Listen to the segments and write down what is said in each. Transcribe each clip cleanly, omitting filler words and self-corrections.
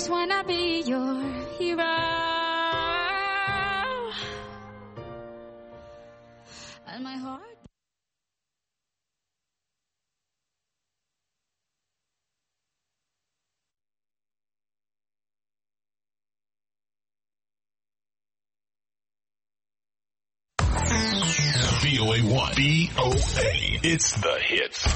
just wanna be your hero. And my heart. VOA1. VOA. It's the hits.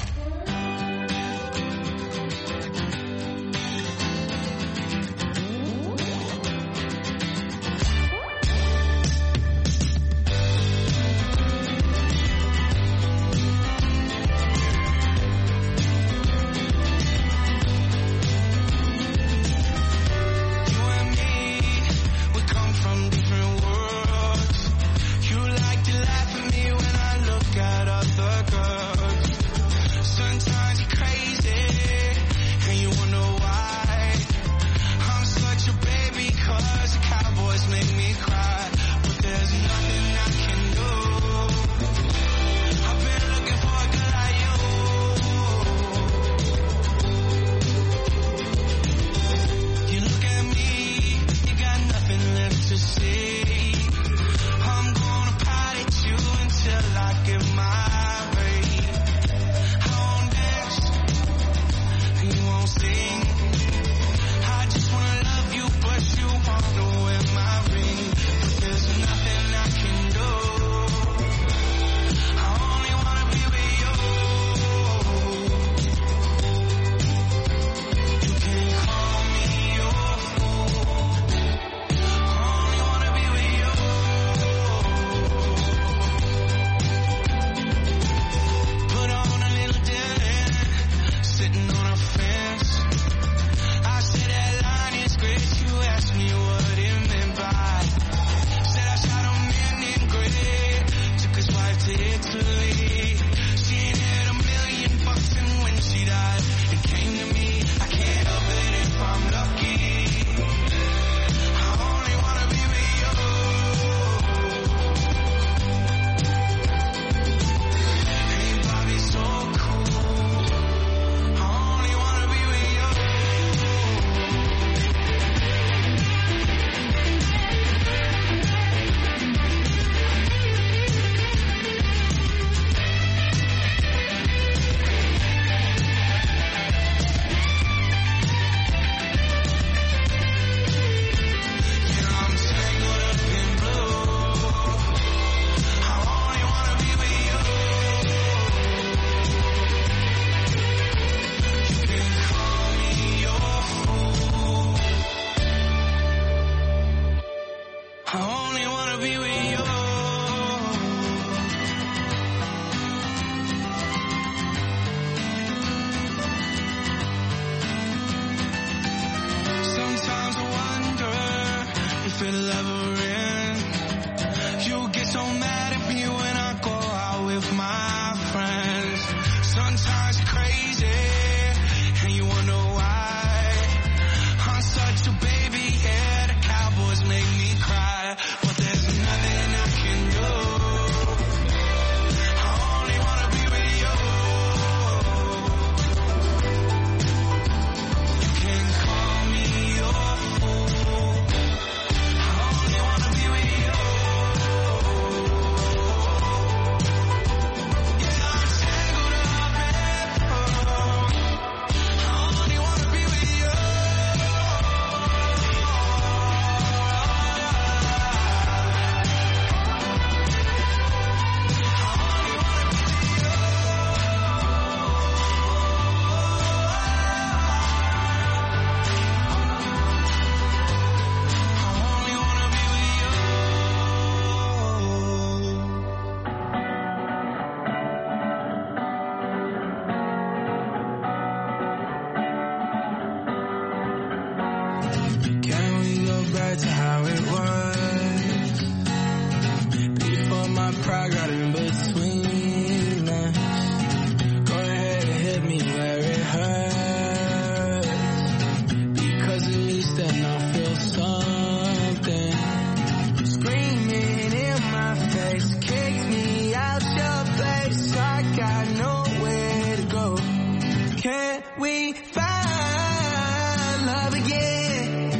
we find love again?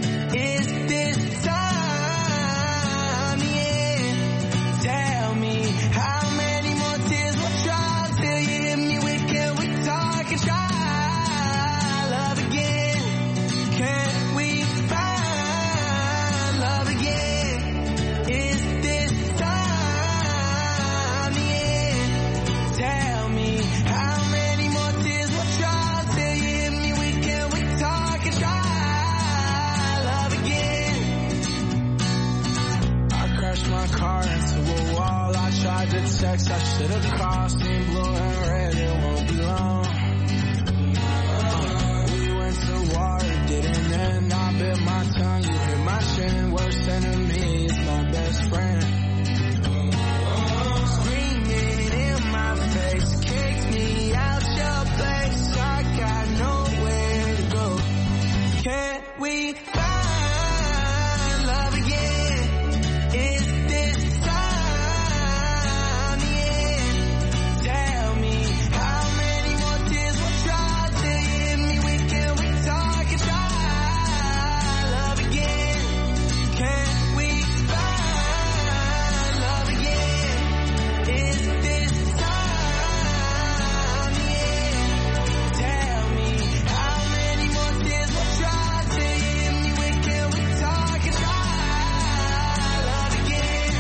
tracks I should've crossed in blue and red, it won't be long. We went to war, it didn't end. I bit my tongue, you hit my shin. Worst enemy is my best friend. Screaming in my face, kicked me out your place. I got nowhere to go. Can't we find love again? Is this time the end? Tell me how many more tears will try to hit me. We talk and try love again. Can't we find love again? Is this time the end? Tell me how many more tears will try to hit me. We talk and try love again.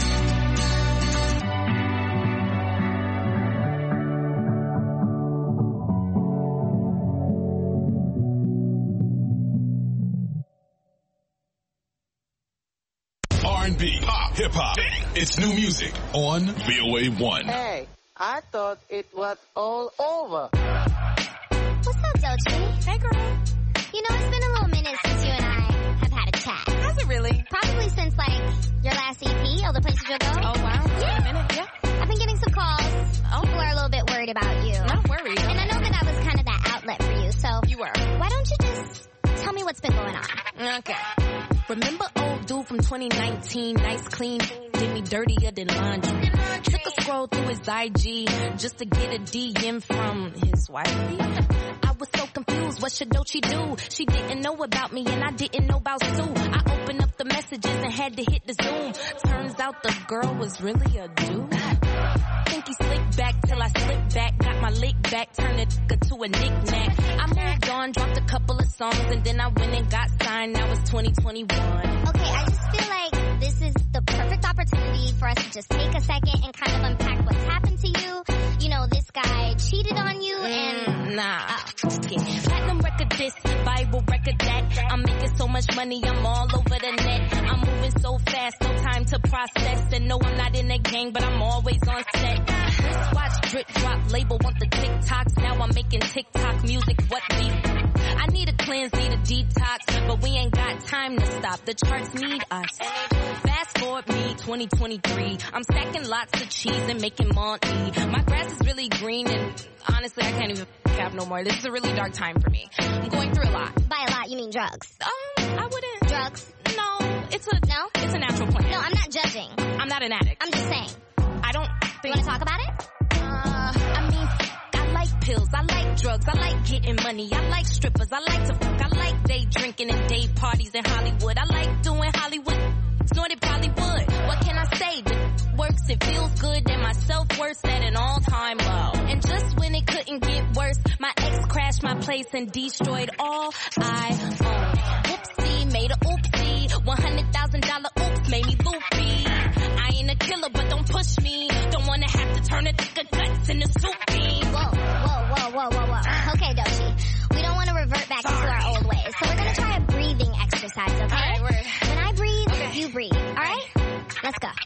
R&B, pop, hip hop. It's new music on VOA 1. Hey, I thought it was all over. What's up, Doechii? Hey, girl. You know, it's been a little minute since you and I have had a chat. Has it really? Probably since, like, your last EP, All the Places You'll Go. Oh, wow. It's been a minute, yeah. I've been getting some calls. Oh. People are a little bit worried about you. Not worried. And I know that was kind of that outlet for you, so You were. why don't you just tell me what's been going on? Okay. Remember old dude from 2019, nice clean, did me dirtier than laundry. Took a scroll through his IG just to get a DM from his wifey. I was so confused, what should Doechii do? She didn't know about me and I didn't know about Sue. I opened up the messages and had to hit the Zoom. Turns out the girl was really a dude. Think he slicked back till I slipped back, got my lick back, turned it to a knick-knack. I moved on, dropped a couple of songs, and then I went and got signed. Now it's 2021. Okay, I just feel like this is the perfect opportunity for us to just take a second and kind of unpack what's happened to you. You know, this guy cheated on you and... Nah. Yeah. Platinum record this, Bible record that. I'm making so much money, I'm all over the net. I'm moving so fast, no time to process. And no, I'm not in a gang, but I'm always on set. Watch, drip, drop, label, want the TikToks. Now I'm making TikTok music, what beef? I need a cleanse, need a detox, but we ain't got time to stop. The charts need us. Fast forward me, 2023. I'm stacking lots of cheese and making money. My grass is really green and honestly, I can't even cap no more. This is a really dark time for me. I'm going through a lot. By a lot, you mean drugs? I wouldn't. Drugs? No, it's a natural plan. No, I'm not judging. I'm not an addict. I'm just saying. I don't You think. want to talk about it? I mean, I like pills, I like drugs, I like getting money, I like strippers, I like to fuck, I like day drinking and day parties in Hollywood, I like doing Hollywood, snorted probably would. What can I say? It works, it feels good, and my self-worth's at an all-time low. And just when it couldn't get worse, my ex crashed my place and destroyed all I own. Whoopsie, made a oopsie, $100,000 oops, made me loopy. I ain't a killer, but don't push me. Don't wanna have to turn a thicker guts into soup beans. Whoa. Okay, Doechii. We don't want to revert back into our old ways, so we're going to try a breathing exercise, okay? All right, when I breathe, you breathe, all right? Let's go.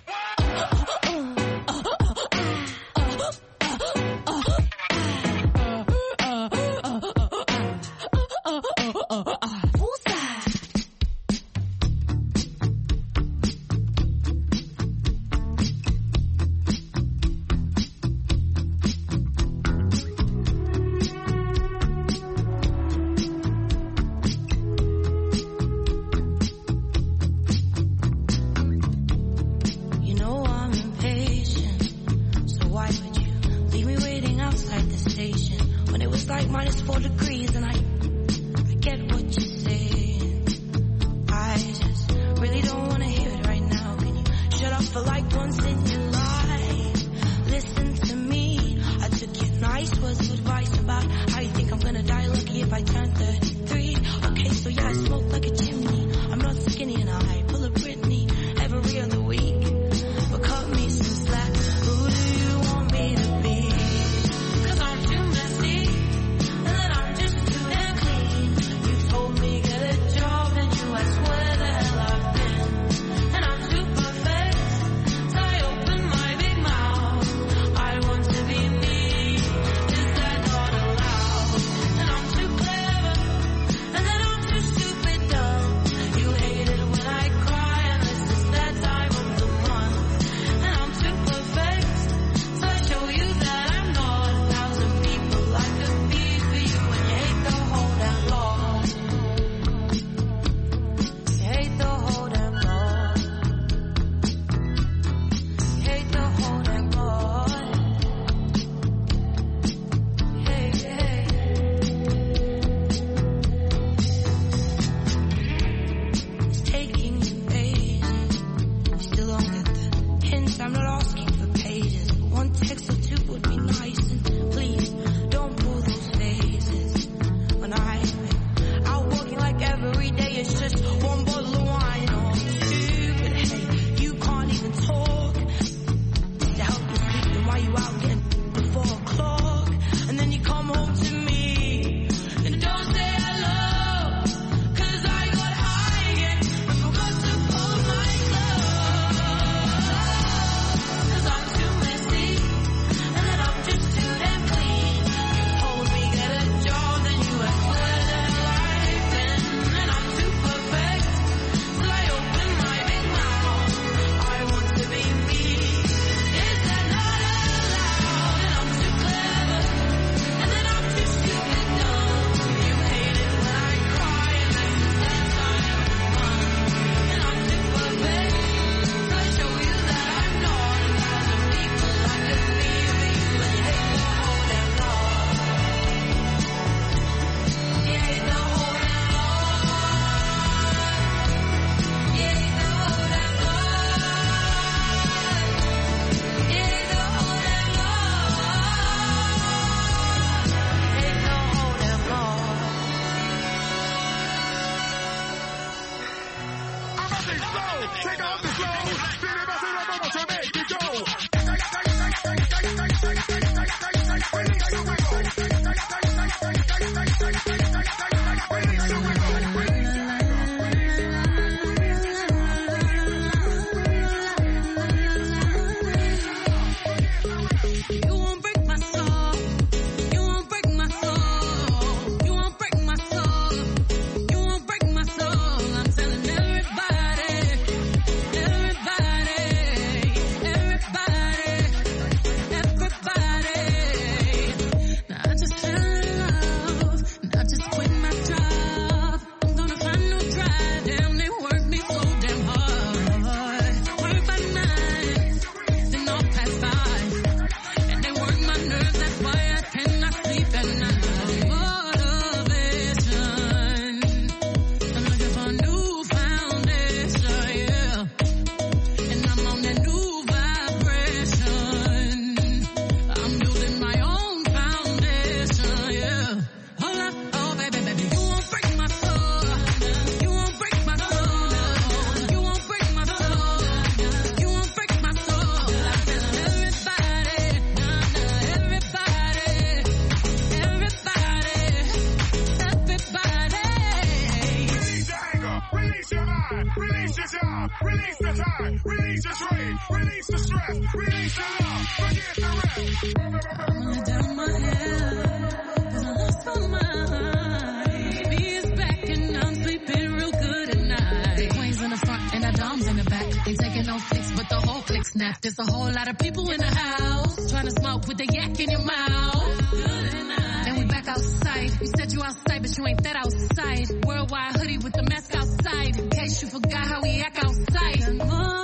There's a whole lot of people in the house trying to smoke with the yak in your mouth. And we back outside. You said you outside, but you ain't that outside. Worldwide hoodie with the mask outside. In case you forgot how we act outside.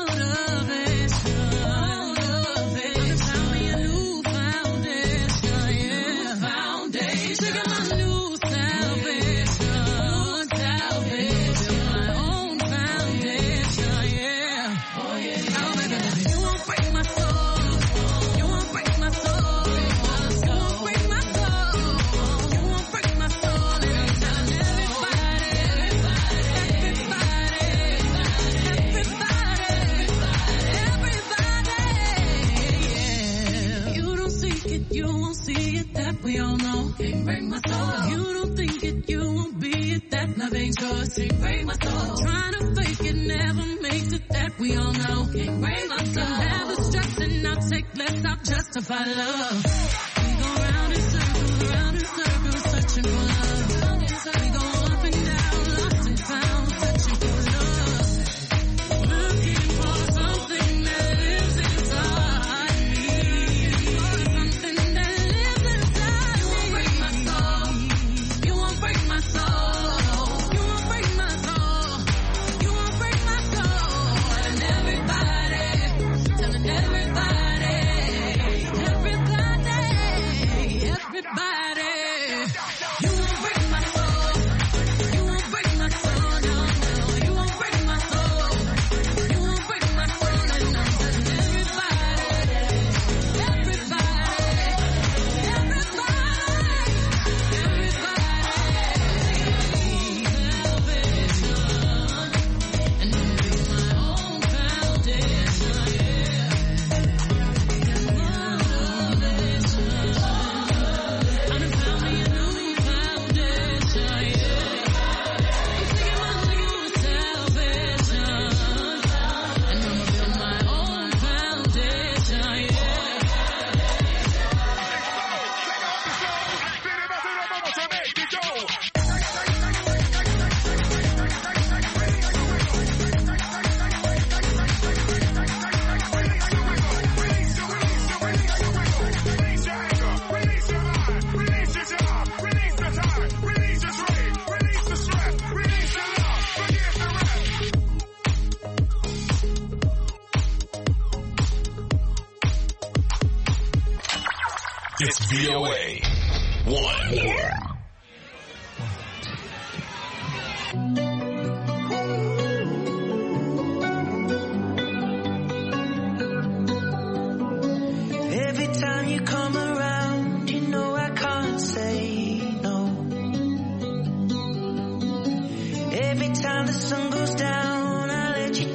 Motivation. Found me a new foundation. Yeah. Foundation. Look at my new salvation. Salvation. My own foundation. Yeah. Oh yeah. Oh baby. We all know, can't break my soul. If you don't think it, you won't be it. That love ain't yours, can't break my soul. Trying to fake it never makes it. That we all know, can't break my soul. Never stressing, I'll take less, I'll justify love. We go round in circles, searching for love. We go up and down, lost and found, searching for love. Looking for something that lives inside me. Something that lives inside. You won't break my soul. You won't break my soul. You won't break my soul. You won't break my soul. Telling everybody. You won't break my soul. You won't break my soul. No, no. You won't break my soul. You won't break my soul. And I'm telling It's VOA. One more. Every time you come around, you know I can't say no. Every time the sun goes down, I let you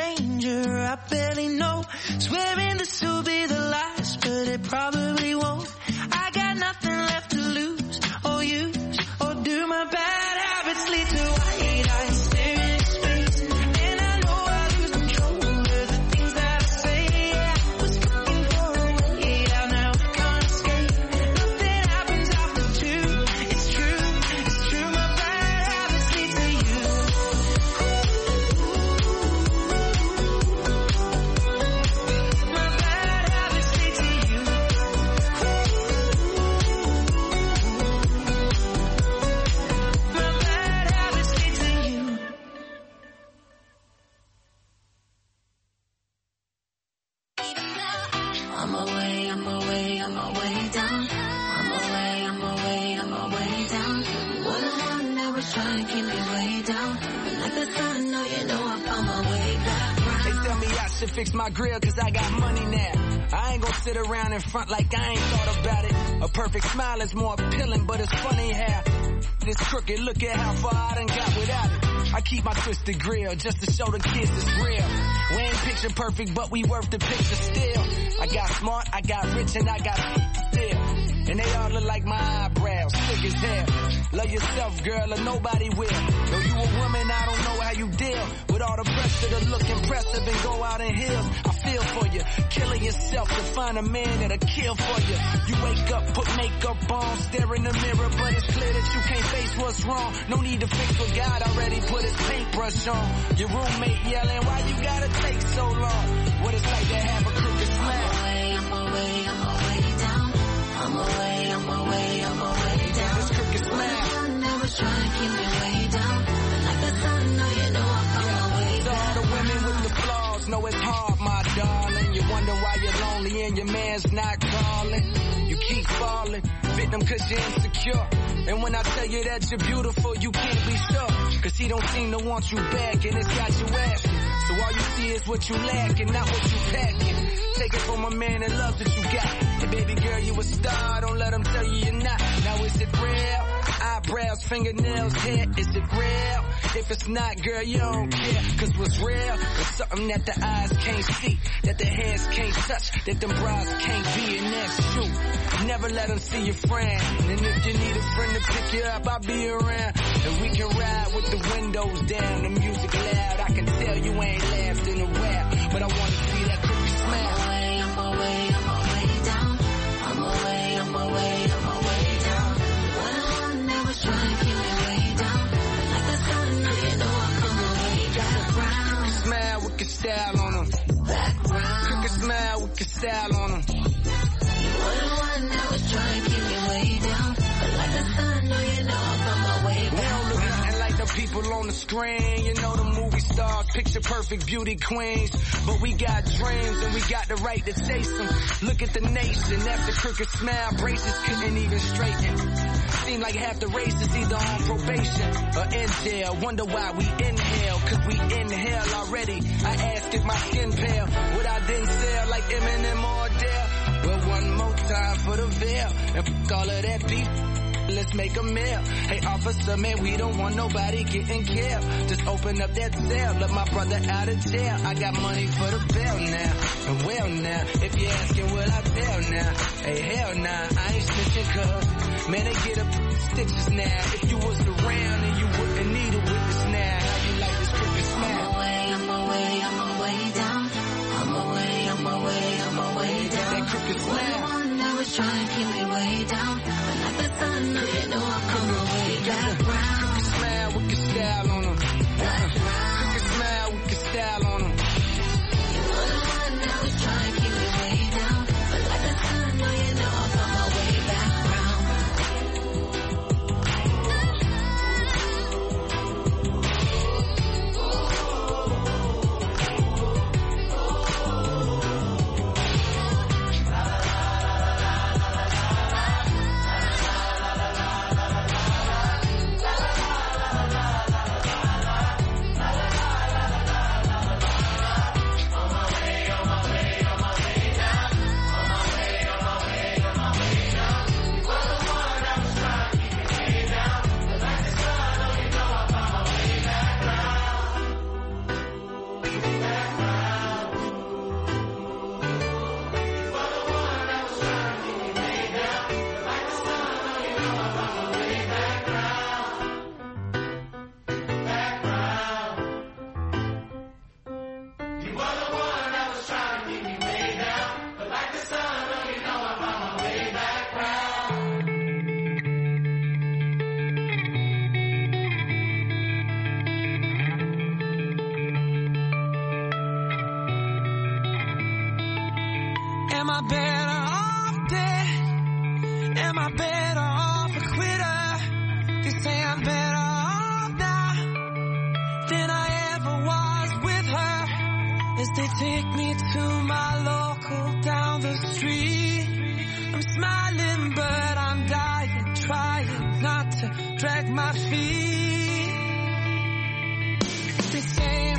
stranger I barely know. Swearing this will be the last, but it probably won't. I got nothing left to lose or use, or do my bad habits lead to white eyes staring at space? And I know I lose control over the things that I say. Yeah, I was looking for a way out, now I can't escape. Nothing happens after two. It's true, my bad habits lead to you. My bad habits lead to you. My bad habits lead to you. On my way down. On my way down. What the one that was trying to keep me way down. Like the sun, no, you know I found my way back. They tell me I should fix my grill cause I got money now. I ain't gonna sit around in front like I ain't thought about it. A perfect smile is more appealing, but it's funny how this crooked, look at how far I done got without it. I keep my twisted grill just to show the kids it's real. We ain't picture perfect, but we worth the picture still. I got smart, I got rich, and I got still. And they all look like my eyebrows, thick as hell. Love yourself, girl, or nobody will. Though you a woman, I don't know how you deal with all the pressure to look impressive and go out in heels. I feel for you, killing yourself to find a man that'll kill for you. You wake up, put makeup on, stare in the mirror, but it's clear that you can't face what's wrong. No need to fix what God already put his paintbrush on. Your roommate yelling, why you gotta take so long? What it's like to have a crooked smile. On my way down. On my way down. This crooked smile. One that was trying to keep me way down. Like the sun, no, you know I found my way So all the women with the flaws know it's hard, my darling. You wonder why you're lonely and your man's not calling. You keep falling, victim cause you're insecure. And when I tell you that you're beautiful, you can't be sure. Cause he don't seem to want you back and it's got you asking. So all you see is what you lack and not what you packing. Take it from a man that loves what you got. Hey baby girl, you a star, don't let him tell you you're not. Now is it real? Eyebrows, fingernails, hair, is it real? If it's not, girl, you don't care. Cause what's real is something that the eyes can't see, that the hands can't touch, that them bras can't be, and that's true. Never let them see your friend. And if you need a friend to pick you up, I'll be around. And we can ride with the windows down, the music loud. I can tell you ain't laughed in a while, but I wanna see that creepy smile. On my way down. On my way down. One that was trying to keep me way down. Like the sun, no, you know I found my way back. Smile with your style on them. Crooked smile with your style on them. You're the one that was trying to keep me way down. But like the sun, no, you know I found my way We back. don't look nothing like the people on the screen. You know the movie stars, picture perfect beauty queens. But we got dreams and we got the right to chase them. Look at the nation, after crooked smile, braces couldn't even straighten. Seem like half the race is either on probation or in jail. Wonder why we inhale, cause we inhale already. I ask if my skin pale, would I then sell like Eminem or Adele? Well, one more time for the veil, and f*** all of that beef. Let's make a meal. Hey officer, man, we don't want nobody getting killed. Just open up that cell, let my brother out of jail. I got money for the bail now. And well now, if you're asking will I bail now? Hey hell nah, I ain't snitching cuz man, they get up stitches now. If you was around and you wouldn't need a witness now. How you like this crooked smile? On my way down. On my way down. That crooked smile. One that was trying to keep me way down. But like the sun, no, you know I found my way back. Crooked smile with your style on them. Crooked smile with your style on them. You're the one that was trying to keep me way down. But like the sun, no, you know I found my way back round. I better off dead? Am I better off a quitter? They say I'm better off now than I ever was with her. As they take me to my local down the street, I'm smiling but I'm dying, trying not to drag my feet. They say